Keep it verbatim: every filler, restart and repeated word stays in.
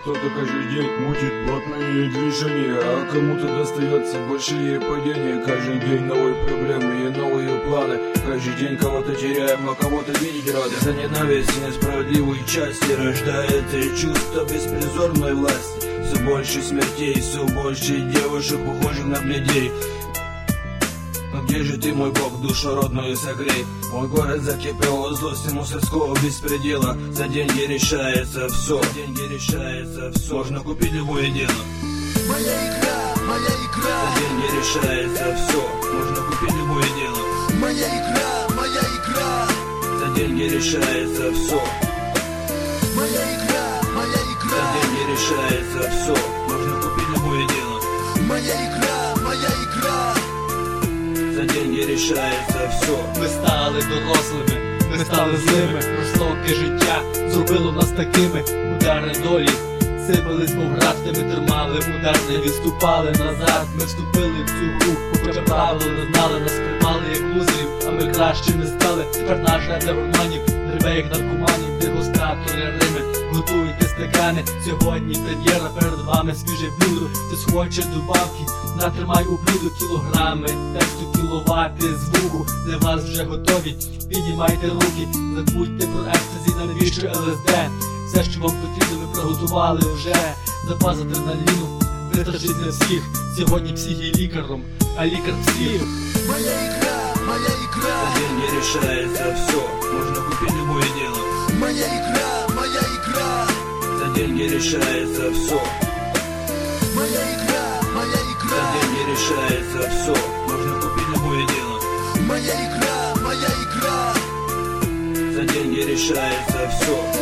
кто-то каждый день мутит блатные движения, а кому-то достается большие падения. Каждый день новые проблемы и новые планы. Каждый день кого-то теряем, а кого-то видеть рады. За ненависть и несправедливые части рождает и чувство беспризорной власти. Все больше смертей, все больше девушек, похожих на бледей. Но где же ты, мой бог, душу родную согрей? Мой город закипел от злости мусорского беспредела. За деньги решается все, за деньги решается все. Можно купить любое дело. Моя игра, моя игра. За деньги решается все, можно купить любое дело. Моя игра, моя игра. За деньги решается все. Моя игра, моя игра. За деньги решается все, можно купить любое дело. Моя игра, моя игра. За деньги решається все. Ми стали дорослими, ми стали злими. Жорстоке життя зробило нас такими. Удари долі сипались, мов град. Ми тримали удар, не відступали назад. Ми вступили в цю гру, попри правила не знали. Нас приймали як лузерів, а ми краще не стали. Тепер наша для гурманів, рве як наркоманів. Дегустатори Рими, готуйте стакани. Сьогодні прем'єра, перед вами свіже блюдо. Хтось хоче добавки, натримай у блюдо. Кілограми тексту, кіловати звуку. Для вас вже готові, підіймайте руки. Забудьте про екстазі, навіщо ЛСД. Все, що вам потрібно, ви приготували вже. Запас адреналіну вистачить для всіх. Сьогодні псих є лікаром, а лікар всіх. Моя игра, моя игра. За деньги решается все, можно купить любое дело. Моя игра, моя игра. За деньги решается все. Моя игра, моя За игра. деньги решается все, можно купить любое дело. Моя игра, моя игра. За деньги решается все.